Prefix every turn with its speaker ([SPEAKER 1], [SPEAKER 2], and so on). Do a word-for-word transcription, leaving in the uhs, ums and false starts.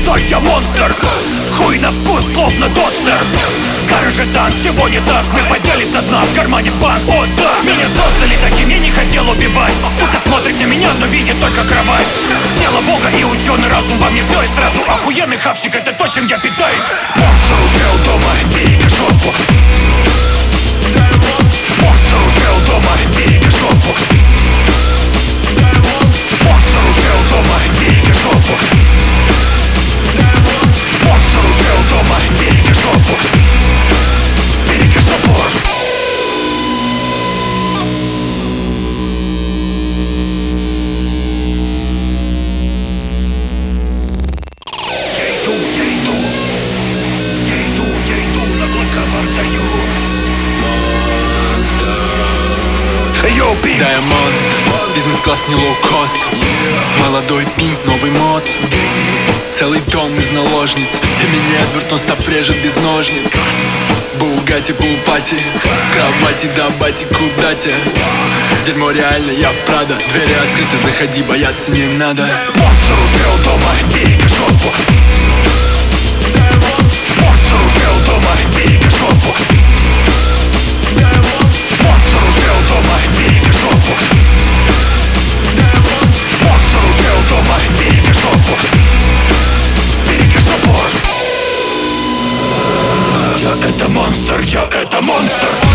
[SPEAKER 1] что я монстр. Хуй на вкус, словно Додстер. Скажешь, это чего не так? Мы поднялись со дна, в кармане банк. О да, меня создали таким, я не хотел убивать. Сука смотрит на меня, но видит только кровать. Тело бога и ученый разум во мне все и сразу. Охуенный хавчик, это то, чем я питаюсь. Монстр уже у дома, береги жопу. Монстр уже у дома, береги жопу. Монстр уже у дома, береги жопу. Монстр уже у дома, береги жопу. Береги жопу. Я иду, я иду. Я иду, я иду, на клыковар даю.
[SPEAKER 2] Да, я монстр, бизнес-класс не лоу-кост. Молодой пинк, новый моц. Целый дом из наложниц. Эмини Эдвард, но став режет без ножниц. Бугати, пулпати, в кровати, да бати, куда те? Дерьмо реально, я в Прадо. Двери открыты, заходи, бояться не надо.
[SPEAKER 1] Монстр уже у дома, береги жопу. Монстр уже у дома, береги жопу. Монстр уже у дома, береги жопу. Монстр уже у дома, береги жопу. Береги жопу. Я это монстр, я это монстр.